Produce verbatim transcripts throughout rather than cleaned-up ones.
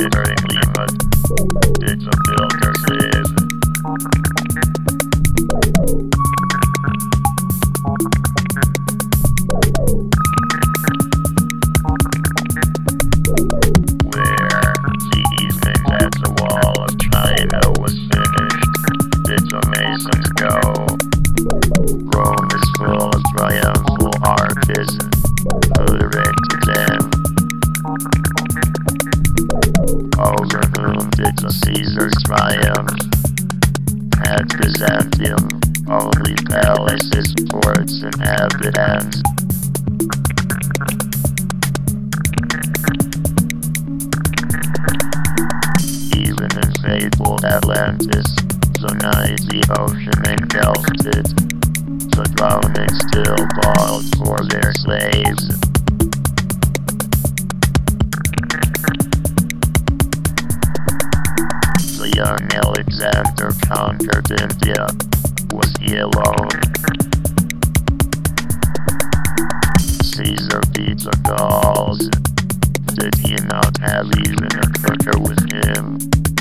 glitteringly mud. Did the builders live? Where the evening at the wall of China was finished, did the masons go? Rome is full of triumphal arches, who erected them? Over whom did the Caesars triumph? At Byzantium, only palaces, ports, and inhabitants. Even in fabled Atlantis, the night the ocean engulfed it, the drowning still bawled for their slaves. The young Alexander conquered India. Was he alone? Caesar beat the Gauls. Did he not have even a cooker with him?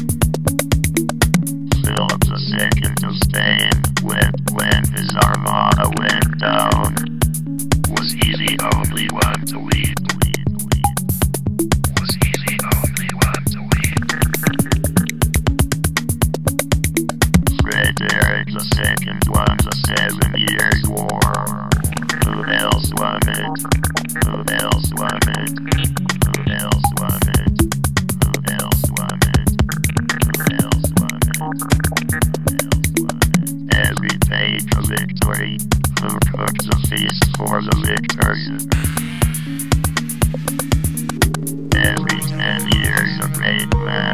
Philip the Second of Spain wept when his armada went down. Was he the only one to weep? Was he the only one to weep? Frederick the Second won the Seven Years' War. Who else won it? Who else won it? Who else won it? Who else won it? Who else won it? Who else won it? Every page of victory. Who cooked the feast for the victors? Every ten years a great man.